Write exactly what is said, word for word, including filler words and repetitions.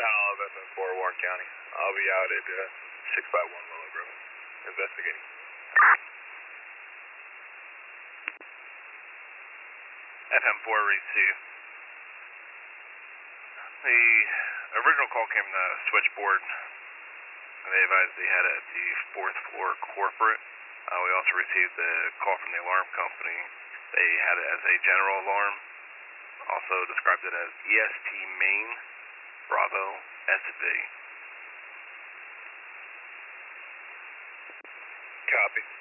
Pal of F M four, Warren County. I'll be out at uh, six by one Willow Grove, investigating. F M four, read two. The original call came from the switchboard, and they advised they had it at the fourth floor corporate. Uh, we also received the call from the alarm company. They had it as a general alarm, also described it as E S T main, Bravo, S V. Copy.